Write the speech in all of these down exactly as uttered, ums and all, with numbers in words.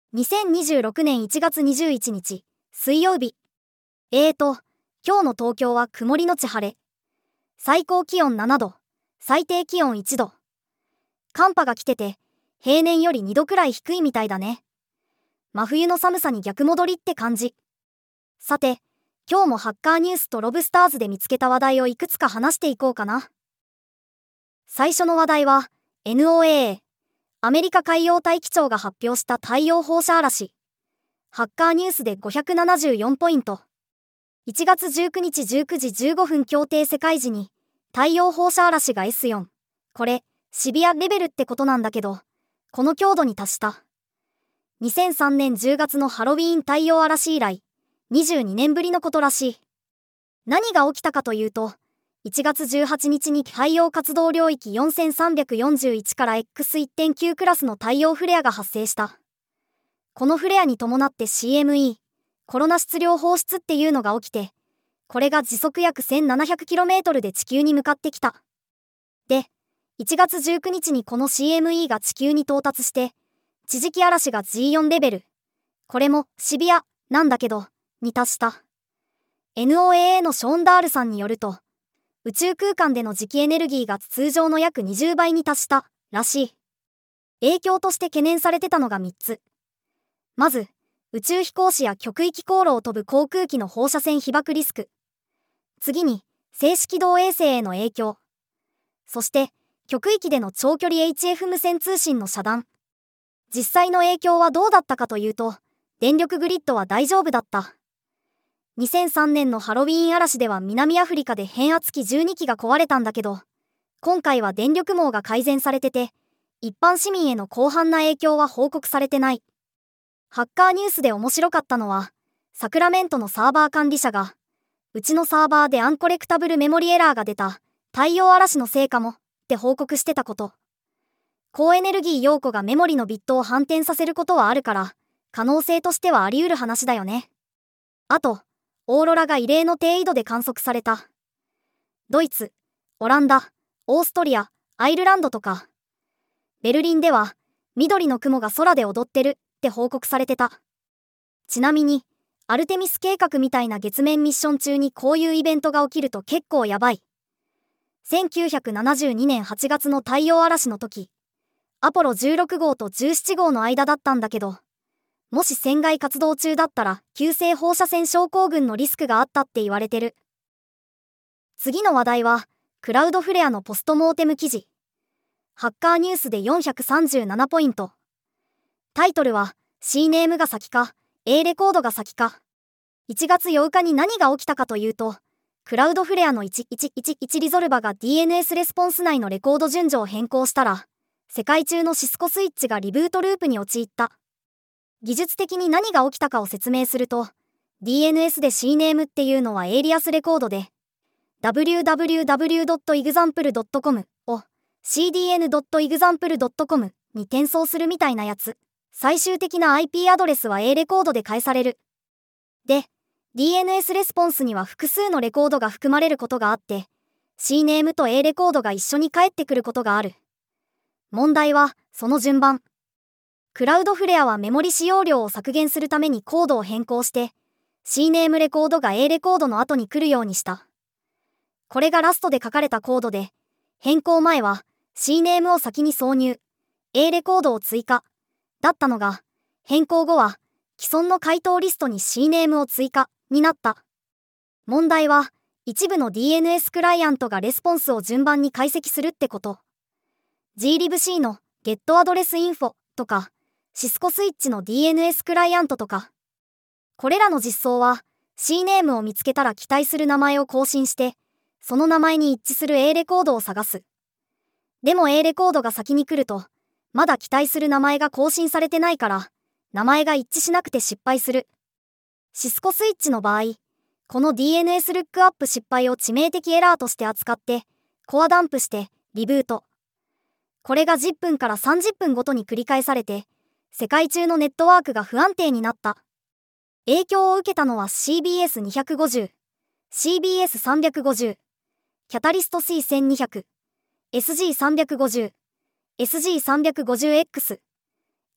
にせんにじゅうろくねんいちがつにじゅういちにち、水曜日。えーと、今日の東京は曇りのち晴れ。最高気温ななど、最低気温いちど。寒波が来てて、平年よりにどくらい低いみたいだね。真冬の寒さに逆戻りって感じ。さて、今日もハッカーニュースとロブスターズで見つけた話題をいくつか話していこうかな。最初の話題は、エヌオーエー、アメリカ海洋大気庁が発表した太陽放射嵐。ハッカーニュースでごひゃくななじゅうよんポイント。いちがつじゅうくにちじゅうくじじゅうごふん協定世界時に、太陽放射嵐が エスよん。これ、シビアレベルってことなんだけど、この強度に達した。にせんさんねんじゅうがつのハロウィーン太陽嵐以来、にじゅうにねんぶりのことらしい。何が起きたかというと、いちがつじゅうはちにちに太陽活動領域よんせんさんびゃくよんじゅういちから エックスいってんきゅう クラスの太陽フレアが発生した。このフレアに伴って シーエムイー、コロナ質量放出っていうのが起きて、これが時速約 せんななひゃくキロメートル で地球に向かってきた。で、いちがつじゅうくにちにこの シーエムイー が地球に到達して、地磁気嵐が ジーよん レベル、これもシビアなんだけど、に達した。エヌオーエー のショーンダールさんによると、宇宙空間での磁気エネルギーが通常の約にじゅうばいに達したらしい。影響として懸念されてたのがみっつ。まず、宇宙飛行士や極域航路を飛ぶ航空機の放射線被曝リスク。次に、静止軌道衛星への影響。そして、極域での長距離 エイチエフ 無線通信の遮断。実際の影響はどうだったかというと、電力グリッドは大丈夫だった。にせんさんねんのハロウィーン嵐では南アフリカで変圧器じゅうにきが壊れたんだけど、今回は電力網が改善されてて、一般市民への広範な影響は報告されてない。ハッカーニュースで面白かったのは、サクラメントのサーバー管理者が、うちのサーバーでアンコレクタブルメモリエラーが出た、太陽嵐のせいかも、って報告してたこと。高エネルギー陽子がメモリのビットを反転させることはあるから、可能性としてはあり得る話だよね。あと、オーロラが異例の低緯度で観測された。ドイツ、オランダ、オーストリア、アイルランドとか。ベルリンでは、緑の雲が空で踊ってるって報告されてた。ちなみに、アルテミス計画みたいな月面ミッション中にこういうイベントが起きると結構やばい。せんきゅうひゃくななじゅうにねんはちがつの太陽嵐の時、アポロじゅうろくごうとじゅうななごうの間だったんだけど、もし船外活動中だったら急性放射線症候群のリスクがあったって言われてる。次の話題は、クラウドフレアのポストモーテム記事。ハッカーニュースでよんひゃくさんじゅうななポイント。タイトルは、C ネームが先か、A レコードが先か。いちがつようかに何が起きたかというと、クラウドフレアのいちいちいちいちリゾルバが ディーエヌエス レスポンス内のレコード順序を変更したら、世界中のシスコスイッチがリブートループに陥った。技術的に何が起きたかを説明すると、ディーエヌエス で C ネームっていうのはエイリアスレコードで、ダブリューダブリューダブリュードットエグザンプルドットコム を シーディーエヌドットエグザンプルドットコム に転送するみたいなやつ。最終的な アイピー アドレスは A レコードで返される。で、ディーエヌエス レスポンスには複数のレコードが含まれることがあって、C ネームと A レコードが一緒に返ってくることがある。問題は、その順番。クラウドフレアはメモリ使用量を削減するためにコードを変更して、C ネームレコードが A レコードの後に来るようにした。これがラストで書かれたコードで、変更前は C ネームを先に挿入、A レコードを追加、だったのが、変更後は、既存の回答リストに C ネームを追加、になった。問題は、一部の ディーエヌエス クライアントがレスポンスを順番に解析するってこと。ジーリブシー の ゲットアドレスインフォ とか、シスコスイッチの ディーエヌエス クライアントとか。これらの実装は C ネームを見つけたら期待する名前を更新して、その名前に一致する A レコードを探す。でも A レコードが先に来ると、まだ期待する名前が更新されてないから、名前が一致しなくて失敗する。シスコスイッチの場合、この ディーエヌエス ルックアップ失敗を致命的エラーとして扱って、コアダンプして、リブート。これがじゅっぷんからさんじゅっぷんごとに繰り返されて、世界中のネットワークが不安定になった。影響を受けたのは シービーエスにひゃくごじゅう、シービーエスさんびゃくごじゅう、キャタリスト シーせんにひゃく、エスジーさんびゃくごじゅう、エスジーさんびゃくごじゅうエックス、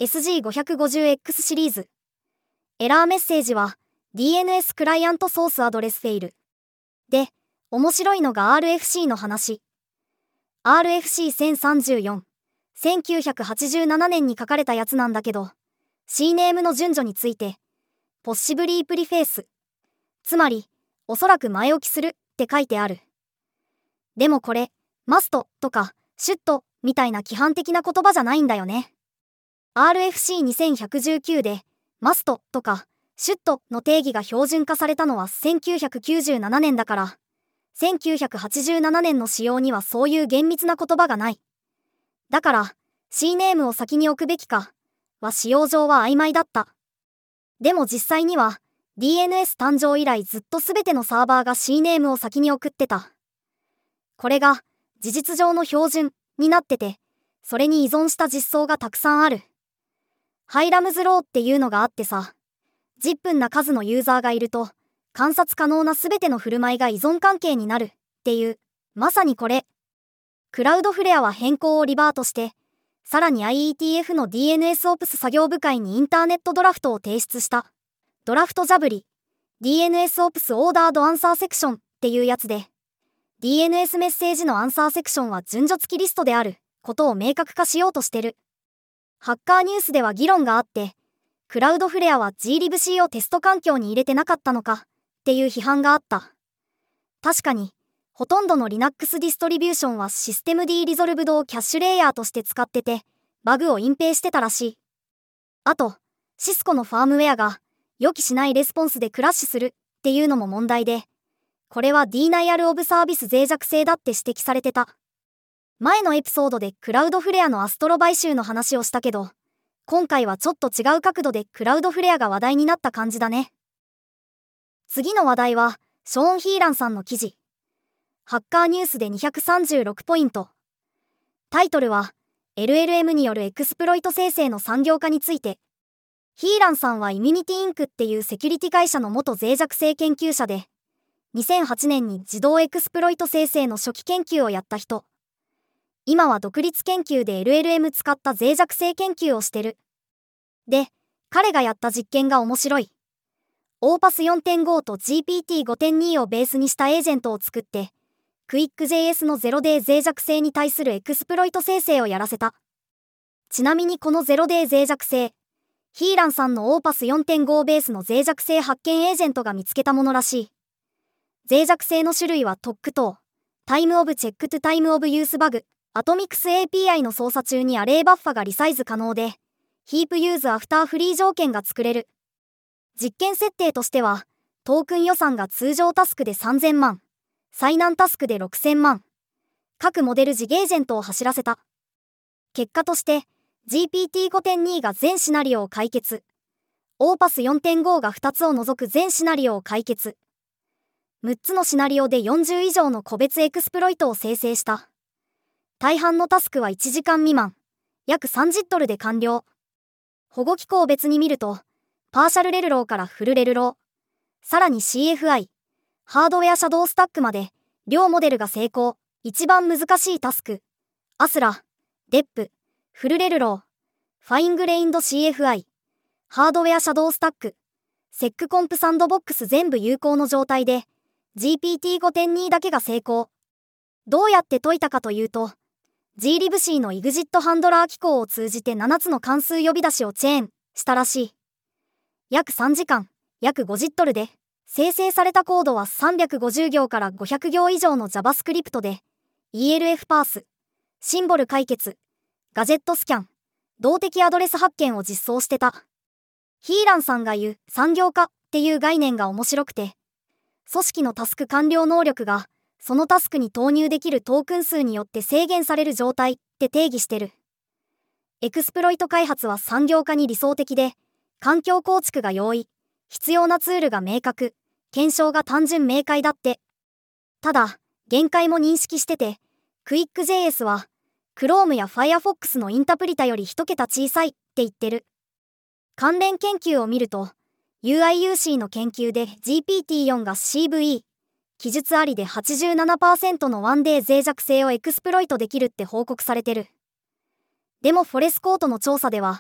エスジーごひゃくごじゅうエックス シリーズ。エラーメッセージは ディーエヌエス クライアントソースアドレスフェイル。で、面白いのが アールエフシー の話。アールエフシーせんさんじゅうよん、せんきゅうひゃくはちじゅうななねんに書かれたやつなんだけど、C ネームの順序について、ポッシブリープリフェース。つまり、おそらく前置きするって書いてある。でもこれ、マストとか、シュットみたいな規範的な言葉じゃないんだよね。アールエフシーにせんひゃくじゅうきゅう で、マストとか、シュットの定義が標準化されたのはせんきゅうひゃくきゅうじゅうななねんだから、せんきゅうひゃくはちじゅうななねんの仕様にはそういう厳密な言葉がない。だから、C ネームを先に置くべきか、は使用上は曖昧だった。でも実際には、ディーエヌエス 誕生以来ずっとすべてのサーバーが C ネームを先に送ってた。これが、事実上の標準になってて、それに依存した実装がたくさんある。ハイラムズローっていうのがあってさ、十分な数のユーザーがいると、観察可能なすべての振る舞いが依存関係になるっていう、まさにこれ。クラウドフレアは変更をリバートして、さらに アイイーティーエフ の ディーエヌエス オプス作業部会にインターネットドラフトを提出した。ドラフトジャブリ、ディーエヌエス オプスオーダードアンサーセクションっていうやつで、ディーエヌエス メッセージのアンサーセクションは順序付きリストであることを明確化しようとしてる。ハッカーニュースでは議論があって、クラウドフレアは ジーリブシー をテスト環境に入れてなかったのかっていう批判があった。確かに、ほとんどの Linux ディストリビューションはシステム D リゾルブドをキャッシュレイヤーとして使ってて、バグを隠蔽してたらしい。あと、シスコのファームウェアが予期しないレスポンスでクラッシュするっていうのも問題で、これは Denial of Service 脆弱性だって指摘されてた。前のエピソードでクラウドフレアのアストロ買収の話をしたけど、今回はちょっと違う角度でクラウドフレアが話題になった感じだね。次の話題は、ショーン・ヒーランさんの記事。ハッカーニュースでにひゃくさんじゅうろくポイント。タイトルは、エルエルエム によるエクスプロイト生成の産業化について。ヒーランさんはイミュニティインクっていうセキュリティ会社の元脆弱性研究者で、にせんはちねんに自動エクスプロイト生成の初期研究をやった人。今は独立研究で エルエルエム 使った脆弱性研究をしてる。で、彼がやった実験が面白い。オーパス よんてんご と ジーピーティーごてんに をベースにしたエージェントを作って、クイック ジェイエス のゼロデー脆弱性に対するエクスプロイト生成をやらせた。ちなみにこのゼロデー脆弱性、ヒーランさんのオーパス よんてんご ベースの脆弱性発見エージェントが見つけたものらしい。脆弱性の種類はトック等、タイムオブチェックトゥタイムオブユースバグ、アトミクス エーピーアイ の操作中にアレイバッファがリサイズ可能で、ヒープユーズアフターフリー条件が作れる。実験設定としては、トークン予算が通常タスクでさんぜんまん、最難タスクでろくせんまん。各モデル自ゲージェントを走らせた。結果として、ジーピーティーごてんに が全シナリオを解決。オーパス よんてんご がふたつを除く全シナリオを解決。むっつのシナリオでよんじゅう以上の個別エクスプロイトを生成した。大半のタスクはいちじかん未満、約さんじゅうドルで完了。保護機構を別に見ると、パーシャルレルローからフルレルロー、さらに シーエフアイ、ハードウェアシャドウスタックまで、両モデルが成功。一番難しいタスク、アスラ、デップ、フルレルロー、ファイングレインド シーエフアイ、ハードウェアシャドウスタック、セックコンプサンドボックス全部有効の状態で、ジーピーティーごてんに だけが成功。どうやって解いたかというと、ジーリブシー の エグジット ハンドラー機構を通じてななつの関数呼び出しをチェーンしたらしい。約さんじかん、約ごじゅうドルで、生成されたコードはさんびゃくごじゅうぎょうからごひゃくぎょう以上の JavaScript で、イーエルエフ パース、シンボル解決、ガジェットスキャン、動的アドレス発見を実装してた。ヒーランさんが言う産業化っていう概念が面白くて、組織のタスク完了能力が、そのタスクに投入できるトークン数によって制限される状態って定義してる。エクスプロイト開発は産業化に理想的で、環境構築が容易、必要なツールが明確、検証が単純明快だって。ただ、限界も認識してて、クイック ジェイエス は、Chrome や Firefox のインタプリタより一桁小さいって言ってる。関連研究を見ると、ユーアイユーシー の研究で ジーピーティーよん が シーブイ、記述ありで はちじゅうななパーセント のワンデー脆弱性をエクスプロイトできるって報告されてる。でもフォレスコートの調査では、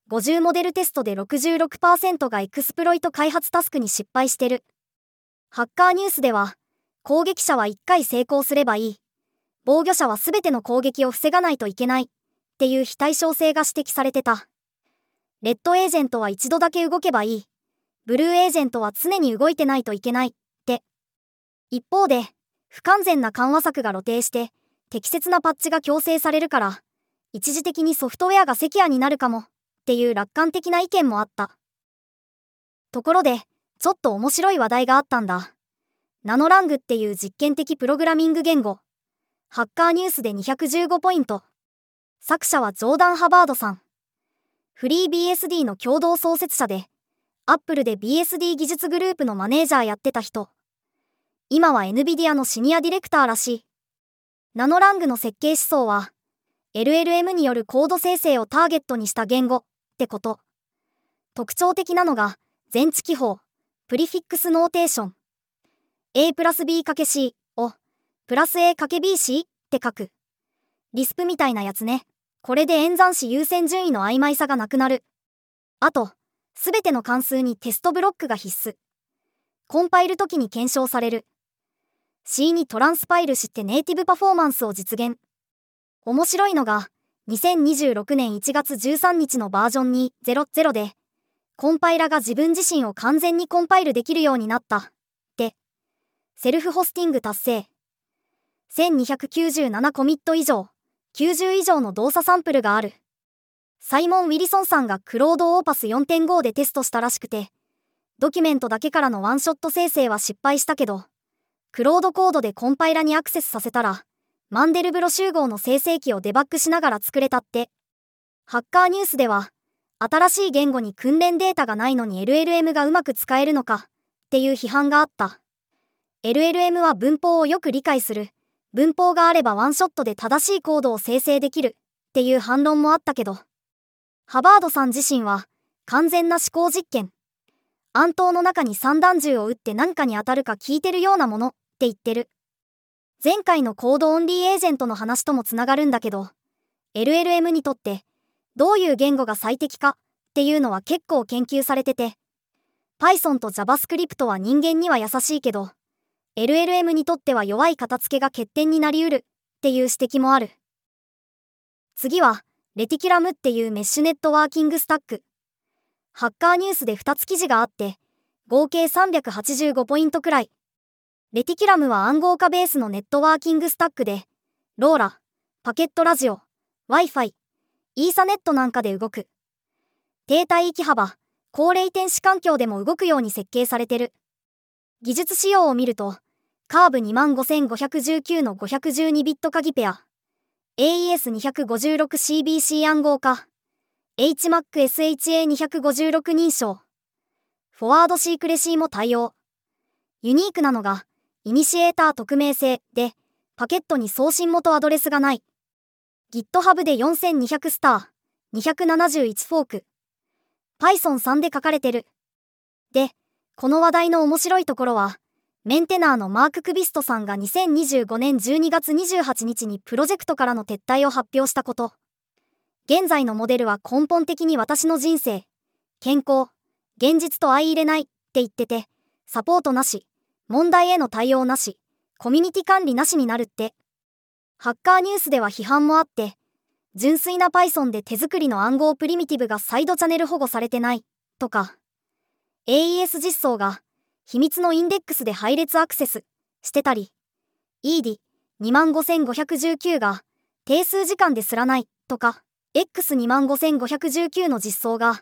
ごじゅうモデルテストで ろくじゅうろくパーセント がエクスプロイト開発タスクに失敗してる。ハッカーニュースでは、攻撃者はいっかい成功すればいい。防御者はすべての攻撃を防がないといけない。っていう非対称性が指摘されてた。レッドエージェントは一度だけ動けばいい。ブルーエージェントは常に動いてないといけない。って。一方で、不完全な緩和策が露呈して、適切なパッチが強制されるから、一時的にソフトウェアがセキュアになるかも。っていう楽観的な意見もあった。ところで、ちょっと面白い話題があったんだ。ナノラングっていう実験的プログラミング言語。ハッカーニュースでにひゃくじゅうごポイント。作者はジョーダン・ハバードさん。フリー ビーエスディー の共同創設者で、アップルで ビーエスディー 技術グループのマネージャーやってた人。今は エヌビディア のシニアディレクターらしい。ナノラングの設計思想は、エルエルエム によるコード生成をターゲットにした言語ってこと。特徴的なのが、前置記法、プリフィックスノーテーション。A プラス B かけ C を、プラス A かけ ビーシー って書く。リスプみたいなやつね。これで演算子優先順位の曖昧さがなくなる。あと、すべての関数にテストブロックが必須。コンパイル時に検証される。C にトランスパイルしてネイティブパフォーマンスを実現。面白いのが、にせんにじゅうろくねんいちがつじゅうさんにちのバージョンにてんてんで、コンパイラが自分自身を完全にコンパイルできるようになった。で、セルフホスティング達成。せんにひゃくきゅうじゅうななコミット以上、きゅうじゅう以上の動作サンプルがある。サイモン・ウィリソンさんがクロードオーパス よんてんご でテストしたらしくて、ドキュメントだけからのワンショット生成は失敗したけど、クロードコードでコンパイラにアクセスさせたら、マンデルブロ集合の生成器をデバッグしながら作れたって。ハッカーニュースでは、新しい言語に訓練データがないのに エルエルエム がうまく使えるのかっていう批判があった。エルエルエム は文法をよく理解する。文法があればワンショットで正しいコードを生成できるっていう反論もあったけど、ハバードさん自身は完全な思考実験。暗灯の中に散弾銃を撃って何かに当たるか聞いてるようなものって言ってる。前回のコードオンリーエージェントの話ともつながるんだけど、エルエルエム にとってどういう言語が最適かっていうのは結構研究されてて、Python と JavaScript は人間には優しいけど、エルエルエム にとっては弱い片付けが欠点になりうるっていう指摘もある。次は、レティキュラムっていうメッシュネットワーキングスタック。ハッカーニュースでふたつ記事があって、合計さんびゃくはちじゅうごポイントくらい。レティキュラムは暗号化ベースのネットワーキングスタックで、ローラ、パケットラジオ、Wi-Fi、イーサネットなんかで動く。低帯域幅、高レイテンシ環境でも動くように設計されてる。技術仕様を見ると、カーブ にまんごせんごひゃくじゅうきゅう のごひゃくじゅうにビット鍵ペア、エーイーエスにひゃくごじゅうろくシービーシー 暗号化、エイチマックエスエイチエーにひゃくごじゅうろく 認証、フォワードシークレシーも対応。ユニークなのが、イニシエーター匿名性で、パケットに送信元アドレスがない。GitHub でよんせんにひゃくスター、にひゃくななじゅういちフォーク、パイソンさん で書かれてる。で、この話題の面白いところは、メンテナーのマーク・クビストさんがにせんにじゅうごねんじゅうにがつにじゅうはちにちにプロジェクトからの撤退を発表したこと。現在のモデルは根本的に私の人生、健康、現実と相入れないって言ってて、サポートなし、問題への対応なし、コミュニティ管理なしになるって。ハッカーニュースでは批判もあって、純粋な Python で手作りの暗号プリミティブがサイドチャネル保護されてない、とか、エーイーエス 実装が秘密のインデックスで配列アクセスしてたり、イーディにまんごせんごひゃくじゅうきゅう が定数時間ですらない、とか、エックスにまんごせんごひゃくじゅうきゅう の実装が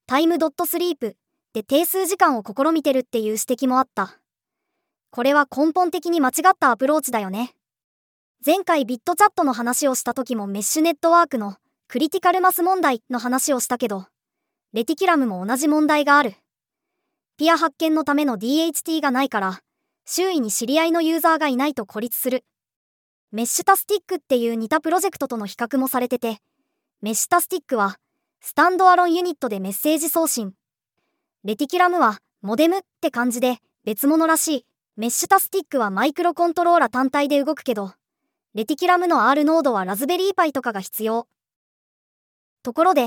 time.sleep で定数時間を試みてるっていう指摘もあった。これは根本的に間違ったアプローチだよね。前回ビットチャットの話をした時もメッシュネットワークのクリティカルマス問題の話をしたけど、レティキュラムも同じ問題がある。ピア発見のための ディーエイチティー がないから、周囲に知り合いのユーザーがいないと孤立する。メッシュタスティックっていう似たプロジェクトとの比較もされてて、メッシュタスティックはスタンドアロンユニットでメッセージ送信。レティキュラムはモデムって感じで別物らしい。メッシュタスティックはマイクロコントローラ単体で動くけど、レティキュラムの R ノードはラズベリーパイとかが必要。ところで、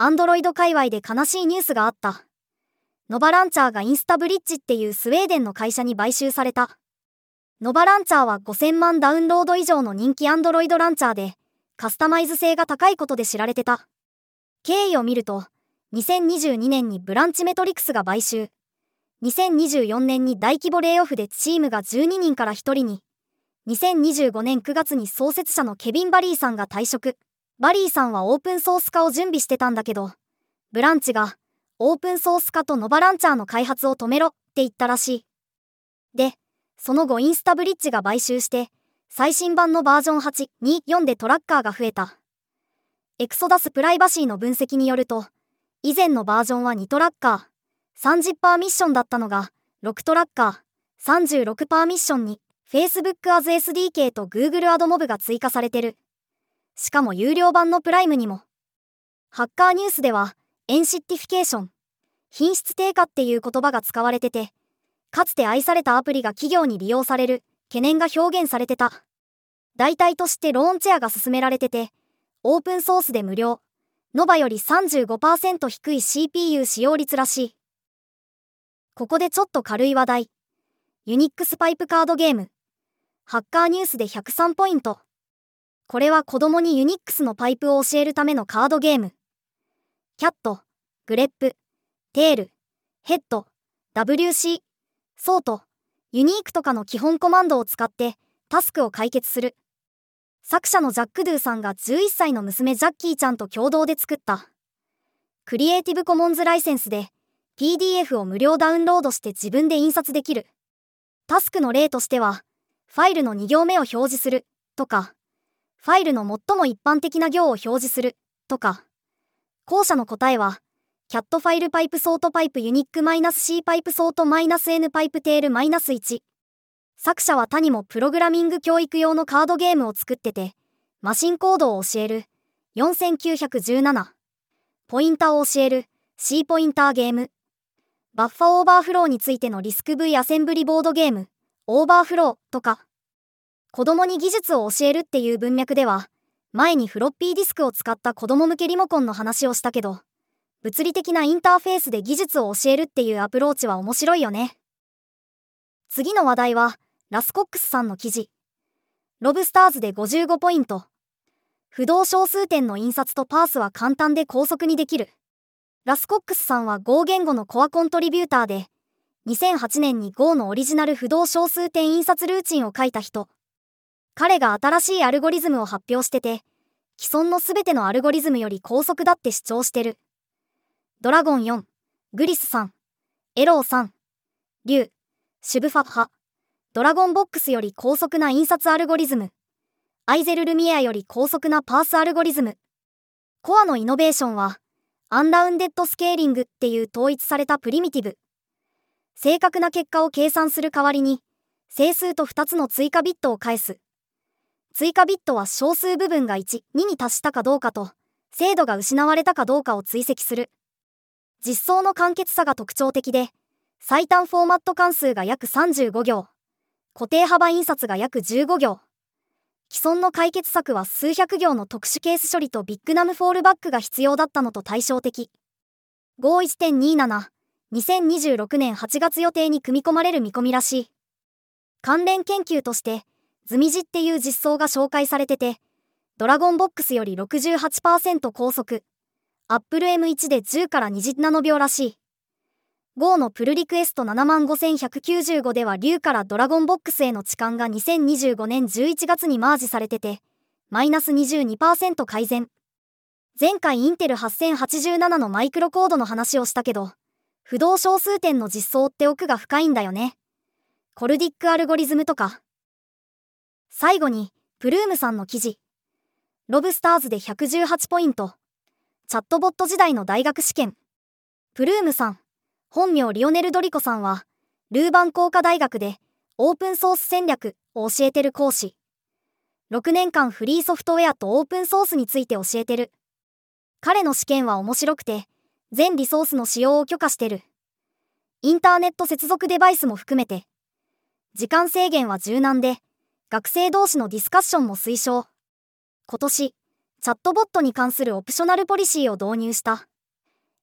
Android 界隈で悲しいニュースがあった。ノバランチャーがインスタブリッジっていうスウェーデンの会社に買収された。ノバランチャーはごせんまんダウンロード以上の人気 Android ランチャーで、カスタマイズ性が高いことで知られてた。経緯を見ると、にせんにじゅうにねんにブランチメトリクスが買収。にせんにじゅうよねんに大規模レイオフでチームがじゅうににんからひとりに。にせんにじゅうごねんくがつに創設者のケビン・バリーさんが退職。バリーさんはオープンソース化を準備してたんだけど、ブランチがオープンソース化とノバランチャーの開発を止めろって言ったらしい。で、その後インスタブリッジが買収して、最新版のバージョンはち、に、よんでトラッカーが増えた。エクソダスプライバシーの分析によると、以前のバージョンはにトラッカー、さんじゅっパーセントミッションだったのが、ろくトラッカー、さんじゅうろくパーセントミッションに、Facebook as エスディーケー と Google Ad Mob が追加されてる。しかも有料版のプライムにも。ハッカーニュースでは、エンシッティフィケーション、品質低下っていう言葉が使われてて、かつて愛されたアプリが企業に利用される懸念が表現されてた。代替としてローンチェアが進められてて、オープンソースで無料、ノバより さんじゅうごパーセント 低い シーピーユー 使用率らしい。ここでちょっと軽い話題。ユニックスパイプカードゲーム。ハッカーニュースでひゃくさんポイント。これは子供にユニックスのパイプを教えるためのカードゲーム。キャット、グレップ、テール、ヘッド、ダブリューシー、ソート、ユニークとかの基本コマンドを使ってタスクを解決する。作者のジャック・ドゥさんがじゅういっさいの娘ジャッキーちゃんと共同で作った。クリエイティブコモンズライセンスで ピーディーエフ を無料ダウンロードして自分で印刷できる。タスクの例としては、ファイルのに行目を表示するとか、ファイルの最も一般的な行を表示するとか、後者の答えは、キャットファイルパイプソートパイプユニック -C パイプソート -N パイプテール -いち。作者は他にもプログラミング教育用のカードゲームを作ってて、マシンコードを教えるよんせんきゅうひゃくじゅうなな、ポインターを教える C ポインターゲーム、バッファオーバーフローについてのリスク V アセンブリボードゲーム、オーバーフローとか、子供に技術を教えるっていう文脈では、前にフロッピーディスクを使った子供向けリモコンの話をしたけど、物理的なインターフェースで技術を教えるっていうアプローチは面白いよね。次の話題は、ラスコックスさんの記事。ロブスターズでごじゅうごポイント。不動小数点の印刷とパースは簡単で高速にできる。ラスコックスさんは Go 言語のコアコントリビューターで、にせんはちねんに Go のオリジナル不動小数点印刷ルーチンを書いた人。彼が新しいアルゴリズムを発表してて、既存のすべてのアルゴリズムより高速だって主張してる。ドラゴンよん、グリスさん、エローさん、リュウ、シュブファッハ。ドラゴンボックスより高速な印刷アルゴリズム。アイゼル・ルミエアより高速なパースアルゴリズム。コアのイノベーションは、アンラウンデッドスケーリングっていう統一されたプリミティブ。正確な結果を計算する代わりに、整数とふたつの追加ビットを返す。追加ビットは小数部分がいち、にに達したかどうかと、精度が失われたかどうかを追跡する。実装の簡潔さが特徴的で、最短フォーマット関数が約さんじゅうご行。固定幅印刷が約じゅうご行。既存の解決策は数百行の特殊ケース処理とビッグナムフォールバックが必要だったのと対照的。ゴーいちてんにじゅうなな、にせんにじゅうろくねんはちがつ予定に組み込まれる見込みらしい。関連研究として、ズミジっていう実装が紹介されてて、ドラゴンボックスより ろくじゅうはちパーセント 高速、Apple エムワン でじゅうからにじゅうナノ秒らしい。Go のプルリクエストななまんごせんひゃくきゅうじゅうごでは竜からドラゴンボックスへの置換がにせんにじゅうごねんじゅういちがつにマージされてて、マイナス にじゅうにパーセント 改善。前回インテルはっせんはちじゅうななのマイクロコードの話をしたけど、不動小数点の実装って奥が深いんだよね。コルディックアルゴリズムとか。最後に、プルームさんの記事。ロブスターズでひゃくじゅうはちポイント。チャットボット時代の大学試験。プルームさん。本名リオネル・ドリコさんは、ルーバン工科大学でオープンソース戦略を教えてる講師。ろくねんかんフリーソフトウェアとオープンソースについて教えてる。彼の試験は面白くて、全リソースの使用を許可してる。インターネット接続デバイスも含めて。時間制限は柔軟で、学生同士のディスカッションも推奨。今年、チャットボットに関するオプショナルポリシーを導入した。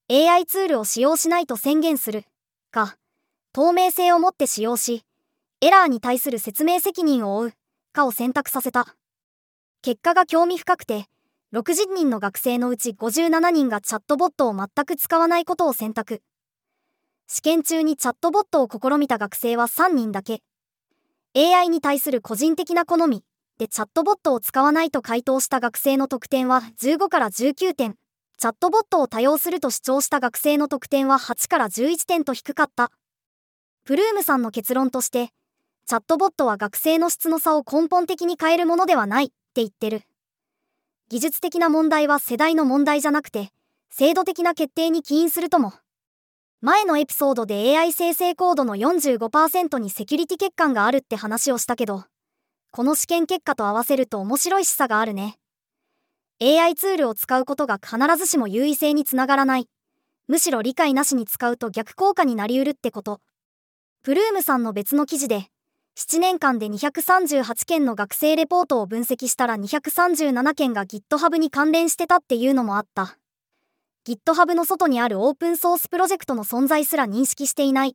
エーアイ ツールを使用しないと宣言するか、透明性を持って使用し、エラーに対する説明責任を負うかを選択させた。結果が興味深くて、ろくじゅうにんの学生のうちごじゅうななにんがチャットボットを全く使わないことを選択。試験中にチャットボットを試みた学生はさんにんだけ。エーアイ に対する個人的な好みでチャットボットを使わないと回答した学生の得点はじゅうごからじゅうきゅうてん。チャットボットを多用すると主張した学生の得点ははちからじゅういってんと低かった。プルームさんの結論として、チャットボットは学生の質の差を根本的に変えるものではないって言ってる。技術的な問題は世代の問題じゃなくて、制度的な決定に起因するとも。前のエピソードで エーアイ 生成コードの よんじゅうごパーセント にセキュリティ欠陥があるって話をしたけど、この試験結果と合わせると面白い示唆があるね。エーアイ ツールを使うことが必ずしも優位性につながらない。むしろ理解なしに使うと逆効果になりうるってこと。プルームさんの別の記事で、ななねんかんでにひゃくさんじゅうはちけんの学生レポートを分析したらにひゃくさんじゅうななけんが GitHub に関連してたっていうのもあった。GitHub の外にあるオープンソースプロジェクトの存在すら認識していないって。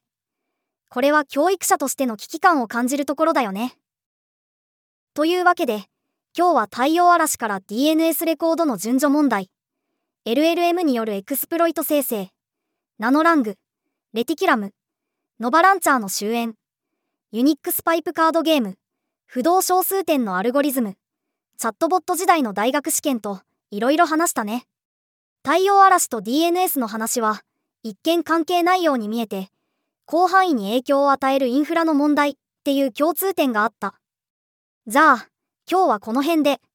これは教育者としての危機感を感じるところだよね。というわけで、今日は太陽嵐から ディーエヌエス レコードの順序問題、エルエルエム によるエクスプロイト生成、ナノラング、レティキュラム、ノバランチャーの終焉、ユニックスパイプカードゲーム、不動小数点のアルゴリズム、チャットボット時代の大学試験といろいろ話したね。太陽嵐と ディーエヌエス の話は一見関係ないように見えて、広範囲に影響を与えるインフラの問題っていう共通点があった。じゃあ、今日はこの辺で。